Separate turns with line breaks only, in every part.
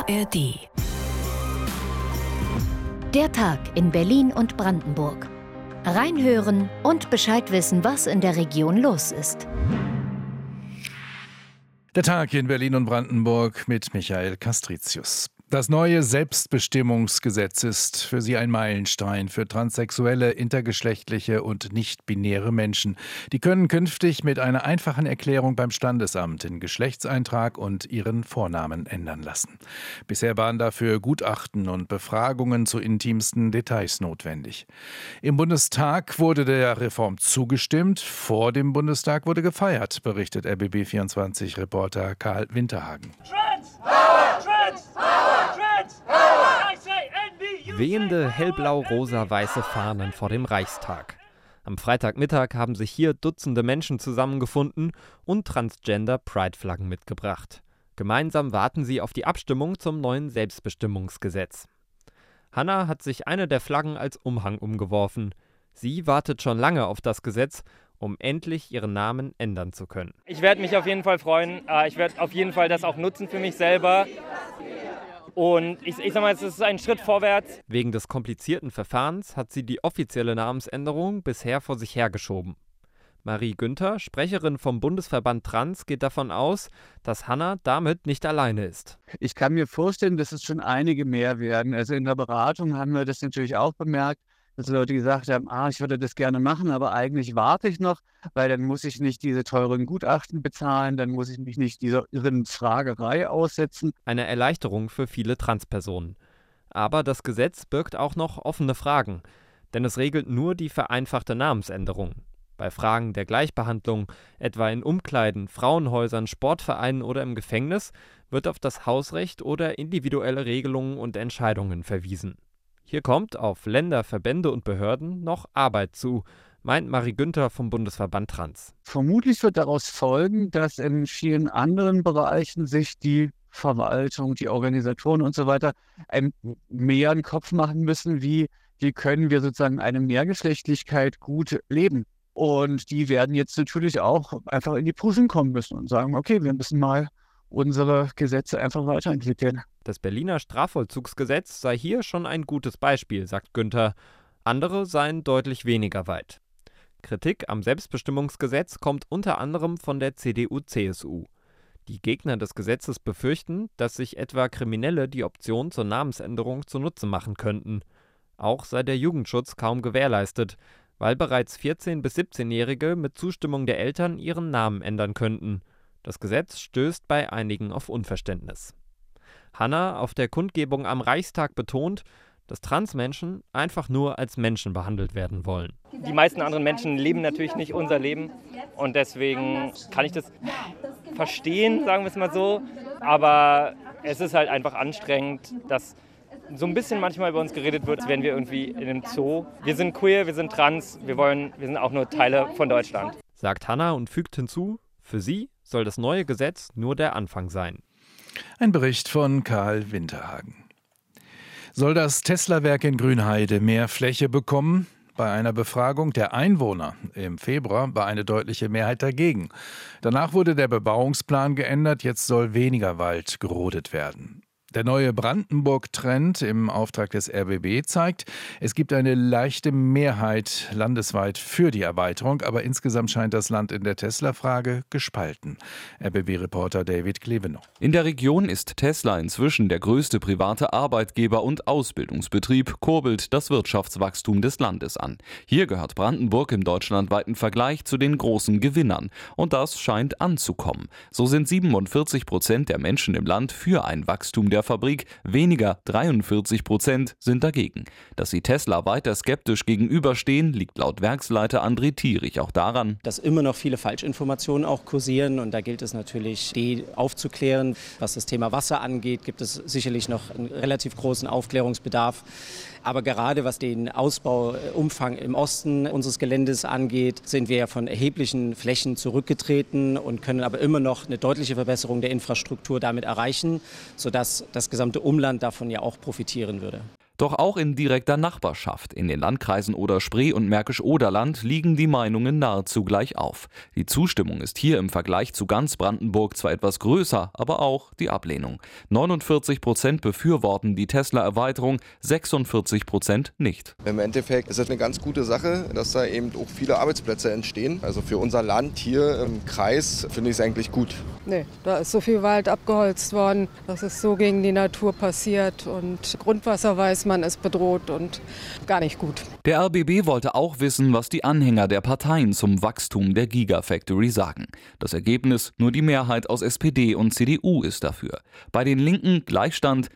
ARD.
Der Tag in Berlin und Brandenburg. Reinhören und Bescheid wissen, was in der Region los ist.
Der Tag in Berlin und Brandenburg mit Michael Castricius. Das neue Selbstbestimmungsgesetz ist für sie ein Meilenstein für transsexuelle, intergeschlechtliche und nicht-binäre Menschen. Die können künftig mit einer einfachen Erklärung beim Standesamt den Geschlechtseintrag und ihren Vornamen ändern lassen. Bisher waren dafür Gutachten und Befragungen zu intimsten Details notwendig. Im Bundestag wurde der Reform zugestimmt, vor dem Bundestag wurde gefeiert, berichtet RBB24-Reporter Karl Winterhagen.
Wehende hellblau-rosa-weiße Fahnen vor dem Reichstag. Am Freitagmittag haben sich hier Dutzende Menschen zusammengefunden und Transgender-Pride-Flaggen mitgebracht. Gemeinsam warten sie auf die Abstimmung zum neuen Selbstbestimmungsgesetz. Hanna hat sich eine der Flaggen als Umhang umgeworfen. Sie wartet schon lange auf das Gesetz, um endlich ihren Namen ändern zu können.
Ich werde mich auf jeden Fall freuen. Ich werde auf jeden Fall das auch nutzen für mich selber. Und ich sag mal, es ist ein Schritt vorwärts.
Wegen des komplizierten Verfahrens hat sie die offizielle Namensänderung bisher vor sich hergeschoben. Marie Günther, Sprecherin vom Bundesverband Trans, geht davon aus, dass Hanna damit nicht alleine ist.
Ich kann mir vorstellen, dass es schon einige mehr werden. Also in der Beratung haben wir das natürlich auch bemerkt, dass Leute gesagt haben, ich würde das gerne machen, aber eigentlich warte ich noch, weil dann muss ich nicht diese teuren Gutachten bezahlen, dann muss ich mich nicht dieser irren Fragerei aussetzen.
Eine Erleichterung für viele Transpersonen. Aber das Gesetz birgt auch noch offene Fragen, denn es regelt nur die vereinfachte Namensänderung. Bei Fragen der Gleichbehandlung, etwa in Umkleiden, Frauenhäusern, Sportvereinen oder im Gefängnis, wird auf das Hausrecht oder individuelle Regelungen und Entscheidungen verwiesen. Hier kommt auf Länder, Verbände und Behörden noch Arbeit zu, meint Marie Günther vom Bundesverband Trans.
Vermutlich wird daraus folgen, dass in vielen anderen Bereichen sich die Verwaltung, die Organisatoren und so weiter mehr einen Kopf machen müssen, wie können wir sozusagen eine Mehrgeschlechtlichkeit gut leben. Und die werden jetzt natürlich auch einfach in die Prüfung kommen müssen und sagen, okay, wir müssen mal unsere Gesetze einfach weiterentwickeln.
Das Berliner Strafvollzugsgesetz sei hier schon ein gutes Beispiel, sagt Günther. Andere seien deutlich weniger weit. Kritik am Selbstbestimmungsgesetz kommt unter anderem von der CDU/CSU. Die Gegner des Gesetzes befürchten, dass sich etwa Kriminelle die Option zur Namensänderung zunutze machen könnten. Auch sei der Jugendschutz kaum gewährleistet, weil bereits 14- bis 17-Jährige mit Zustimmung der Eltern ihren Namen ändern könnten. Das Gesetz stößt bei einigen auf Unverständnis. Hanna auf der Kundgebung am Reichstag betont, dass Transmenschen einfach nur als Menschen behandelt werden wollen.
Die meisten anderen Menschen leben natürlich nicht unser Leben und deswegen kann ich das verstehen, sagen wir es mal so. Aber es ist halt einfach anstrengend, dass so ein bisschen manchmal über uns geredet wird, als wären wir irgendwie in einem Zoo. Wir sind queer, wir sind trans, wir sind auch nur Teile von Deutschland.
Sagt Hanna und fügt hinzu, für sie soll das neue Gesetz nur der Anfang sein.
Ein Bericht von Karl Winterhagen. Soll das Tesla-Werk in Grünheide mehr Fläche bekommen? Bei einer Befragung der Einwohner im Februar war eine deutliche Mehrheit dagegen. Danach wurde der Bebauungsplan geändert, jetzt soll weniger Wald gerodet werden. Der neue Brandenburg-Trend im Auftrag des RBB zeigt, es gibt eine leichte Mehrheit landesweit für die Erweiterung, aber insgesamt scheint das Land in der Tesla-Frage gespalten. RBB-Reporter David Klevenow.
In der Region ist Tesla inzwischen der größte private Arbeitgeber und Ausbildungsbetrieb, kurbelt das Wirtschaftswachstum des Landes an. Hier gehört Brandenburg im deutschlandweiten Vergleich zu den großen Gewinnern. Und das scheint anzukommen. So sind 47% der Menschen im Land für ein Wachstum der Fabrik, weniger 43% sind dagegen. Dass sie Tesla weiter skeptisch gegenüberstehen, liegt laut Werksleiter André Thierich auch daran,
dass immer noch viele Falschinformationen auch kursieren und da gilt es natürlich, die aufzuklären. Was das Thema Wasser angeht, gibt es sicherlich noch einen relativ großen Aufklärungsbedarf. Aber gerade was den Ausbauumfang im Osten unseres Geländes angeht, sind wir ja von erheblichen Flächen zurückgetreten und können aber immer noch eine deutliche Verbesserung der Infrastruktur damit erreichen, sodass das gesamte Umland davon ja auch profitieren würde.
Doch auch in direkter Nachbarschaft, in den Landkreisen Oder-Spree und Märkisch-Oderland, liegen die Meinungen nahezu gleich auf. Die Zustimmung ist hier im Vergleich zu ganz Brandenburg zwar etwas größer, aber auch die Ablehnung. 49% befürworten die Tesla-Erweiterung, 46% nicht.
Im Endeffekt ist es eine ganz gute Sache, dass da eben auch viele Arbeitsplätze entstehen. Also für unser Land hier im Kreis finde ich es eigentlich gut.
Nee, da ist so viel Wald abgeholzt worden, dass es so gegen die Natur passiert und Grundwasser weiß man ist bedroht und gar nicht gut.
Der RBB wollte auch wissen, was die Anhänger der Parteien zum Wachstum der Gigafactory sagen. Das Ergebnis: nur die Mehrheit aus SPD und CDU ist dafür. Bei den Linken Gleichstand,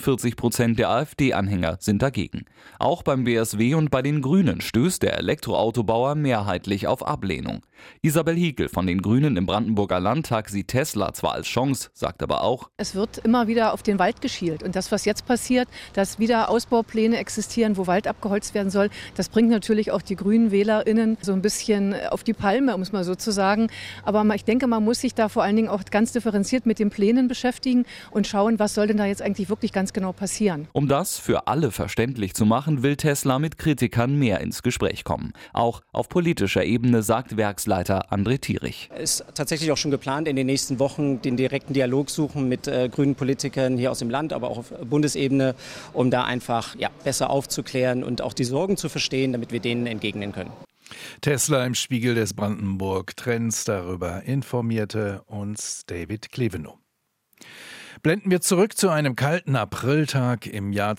49% der AfD-Anhänger sind dagegen. Auch beim BSW und bei den Grünen stößt der Elektroautobauer mehrheitlich auf Ablehnung. Isabel Hiekel von den Grünen im Brandenburger Landtag sieht Tesla zwar als Chance, sagt aber auch:
Es wird immer wieder auf den Wald geschielt. Und das, was jetzt passiert, dass wieder Ausbaupläne existieren, wo Wald abgeholzt werden soll, das bringt natürlich auch die grünen WählerInnen so ein bisschen auf die Palme, um es mal so zu sagen. Aber ich denke, man muss sich da vor allen Dingen auch ganz differenziert mit den Plänen beschäftigen und schauen, was soll denn da jetzt eigentlich wirklich ganz genau passieren.
Um das für alle verständlich zu machen, will Tesla mit Kritikern mehr ins Gespräch kommen. Auch auf politischer Ebene, sagt Werksleiter André Thierich.
Es ist tatsächlich auch schon geplant, in den nächsten Wochen den direkten Dialog suchen mit grünen Politikern hier aus dem Land, aber auch auf Bundesebene, um da einfach besser aufzuklären und auch die Sorgen zu verstehen, damit wir denen entgegnen können.
Tesla im Spiegel des Brandenburg Trends, darüber informierte uns David Klevenow. Blenden wir zurück zu einem kalten Apriltag im Jahr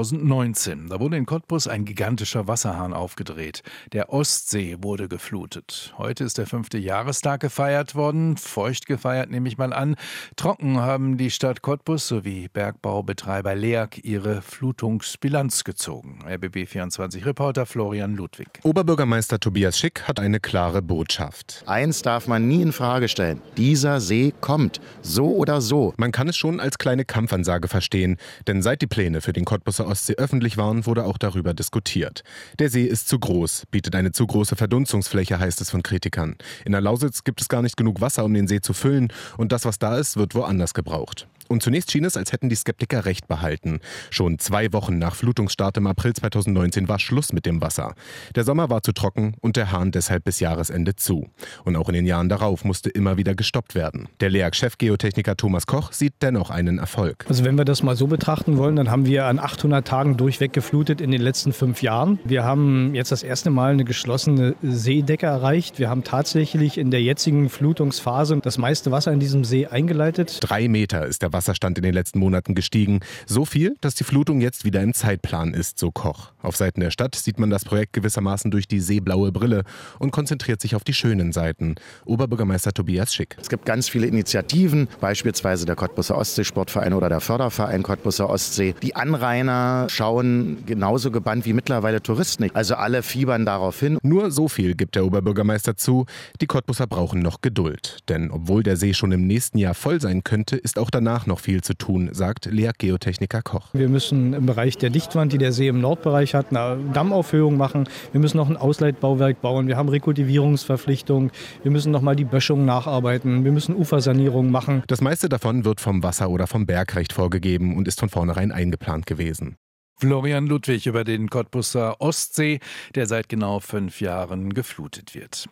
2019. Da wurde in Cottbus ein gigantischer Wasserhahn aufgedreht. Der Ostsee wurde geflutet. Heute ist der 5. Jahrestag gefeiert worden. Feucht gefeiert, nehme ich mal an. Trocken haben die Stadt Cottbus sowie Bergbaubetreiber LEAG ihre Flutungsbilanz gezogen. RBB24-Reporter Florian Ludwig.
Oberbürgermeister Tobias Schick hat eine klare Botschaft.
Eins darf man nie in Frage stellen. Dieser See kommt. So oder so.
Man kann es schon als kleine Kampfansage verstehen, denn seit die Pläne für den Cottbuser Ostsee öffentlich waren, wurde auch darüber diskutiert. Der See ist zu groß, bietet eine zu große Verdunstungsfläche, heißt es von Kritikern. In der Lausitz gibt es gar nicht genug Wasser, um den See zu füllen, und das, was da ist, wird woanders gebraucht. Und zunächst schien es, als hätten die Skeptiker recht behalten. Schon 2 Wochen nach Flutungsstart im April 2019 war Schluss mit dem Wasser. Der Sommer war zu trocken und der Hahn deshalb bis Jahresende zu. Und auch in den Jahren darauf musste immer wieder gestoppt werden. Der LEAG-Chefgeotechniker Thomas Koch sieht dennoch einen Erfolg.
Also wenn wir das mal so betrachten wollen, dann haben wir an 800 Tagen durchweg geflutet in den letzten 5 Jahren. Wir haben jetzt das erste Mal eine geschlossene Seedecke erreicht. Wir haben tatsächlich in der jetzigen Flutungsphase das meiste Wasser in diesem See eingeleitet.
3 Meter ist der Wasserstand in den letzten Monaten gestiegen. So viel, dass die Flutung jetzt wieder im Zeitplan ist, so Koch. Auf Seiten der Stadt sieht man das Projekt gewissermaßen durch die seeblaue Brille und konzentriert sich auf die schönen Seiten. Oberbürgermeister Tobias Schick.
Es gibt ganz viele Initiativen, beispielsweise der Cottbuser Ostseesportverein oder der Förderverein Cottbuser Ostsee. Die Anrainer schauen genauso gebannt wie mittlerweile Touristen. Also alle fiebern darauf hin.
Nur so viel gibt der Oberbürgermeister zu: die Cottbuser brauchen noch Geduld. Denn obwohl der See schon im nächsten Jahr voll sein könnte, ist auch danach noch viel zu tun, sagt LEAG-Geotechniker Koch.
Wir müssen im Bereich der Dichtwand, die der See im Nordbereich hat, eine Dammaufhöhung machen. Wir müssen noch ein Ausleitbauwerk bauen. Wir haben Rekultivierungsverpflichtung. Wir müssen noch mal die Böschung nacharbeiten. Wir müssen Ufersanierung machen.
Das meiste davon wird vom Wasser- oder vom Bergrecht vorgegeben und ist von vornherein eingeplant gewesen.
Florian Ludwig über den Cottbuser Ostsee, der seit genau 5 Jahren geflutet wird.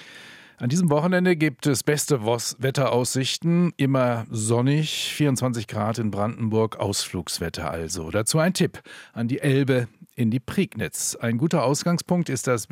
An diesem Wochenende gibt es beste Wetteraussichten, immer sonnig, 24 Grad in Brandenburg, Ausflugswetter also. Dazu ein Tipp: an die Elbe, in die Prignitz. Ein guter Ausgangspunkt ist das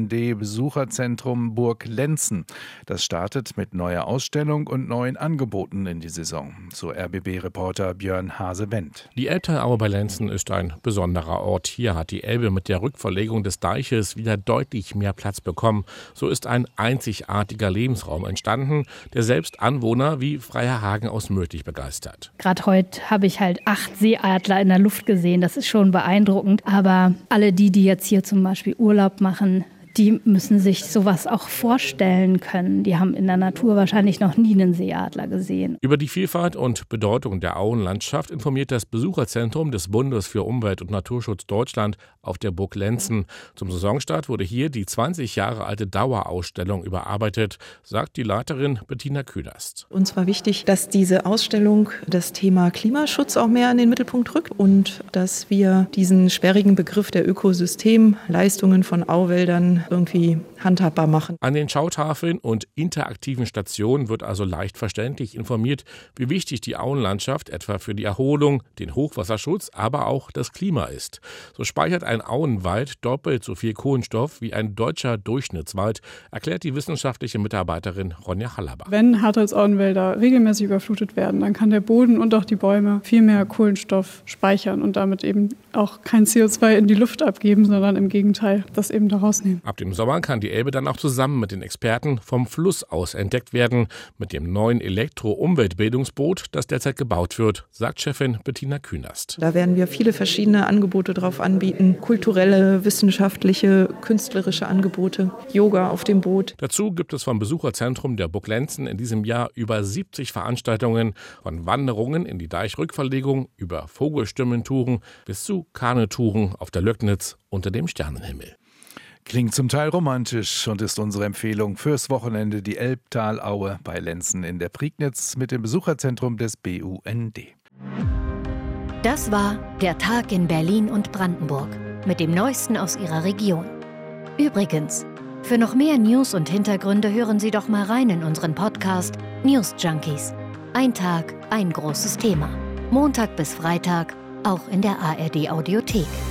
BUND-Besucherzentrum Burg Lenzen. Das startet mit neuer Ausstellung und neuen Angeboten in die Saison, so RBB-Reporter Björn Hase-Wendt.
Die Elbtalaue bei Lenzen ist ein besonderer Ort. Hier hat die Elbe mit der Rückverlegung des Deiches wieder deutlich mehr Platz bekommen. So ist ein einzigartiger Lebensraum entstanden, der selbst Anwohner wie Freiherr Hagen aus Mödlich begeistert.
Gerade heute habe ich halt 8 Seeadler in der Luft gesehen. Das ist schon beeindruckend. Aber alle die jetzt hier zum Beispiel Urlaub machen, die müssen sich sowas auch vorstellen können. Die haben in der Natur wahrscheinlich noch nie einen Seeadler gesehen.
Über die Vielfalt und Bedeutung der Auenlandschaft informiert das Besucherzentrum des Bundes für Umwelt und Naturschutz Deutschland auf der Burg Lenzen. Zum Saisonstart wurde hier die 20 Jahre alte Dauerausstellung überarbeitet, sagt die Leiterin Bettina Künast.
Uns war wichtig, dass diese Ausstellung das Thema Klimaschutz auch mehr in den Mittelpunkt rückt und dass wir diesen sperrigen Begriff der Ökosystemleistungen von Auwäldern irgendwie handhabbar machen.
An den Schautafeln und interaktiven Stationen wird also leicht verständlich informiert, wie wichtig die Auenlandschaft etwa für die Erholung, den Hochwasserschutz, aber auch das Klima ist. So speichert ein Auenwald doppelt so viel Kohlenstoff wie ein deutscher Durchschnittswald, erklärt die wissenschaftliche Mitarbeiterin Ronja Hallerbach.
Wenn Hartholzauenwälder regelmäßig überflutet werden, dann kann der Boden und auch die Bäume viel mehr Kohlenstoff speichern und damit eben auch kein CO2 in die Luft abgeben, sondern im Gegenteil das eben da rausnehmen.
Ab dem Sommer kann die Elbe dann auch zusammen mit den Experten vom Fluss aus entdeckt werden. Mit dem neuen Elektro-Umweltbildungsboot, das derzeit gebaut wird, sagt Chefin Bettina Künast.
Da werden wir viele verschiedene Angebote drauf anbieten. Kulturelle, wissenschaftliche, künstlerische Angebote, Yoga auf dem Boot.
Dazu gibt es vom Besucherzentrum der Burg Lenzen in diesem Jahr über 70 Veranstaltungen, von Wanderungen in die Deichrückverlegung über Vogelstimmentouren bis zu Kanutouren auf der Löcknitz unter dem Sternenhimmel.
Klingt zum Teil romantisch und ist unsere Empfehlung fürs Wochenende die Elbtalaue bei Lenzen in der Prignitz mit dem Besucherzentrum des BUND.
Das war der Tag in Berlin und Brandenburg mit dem Neuesten aus Ihrer Region. Übrigens, für noch mehr News und Hintergründe hören Sie doch mal rein in unseren Podcast News Junkies. Ein Tag, ein großes Thema. Montag bis Freitag, auch in der ARD Audiothek.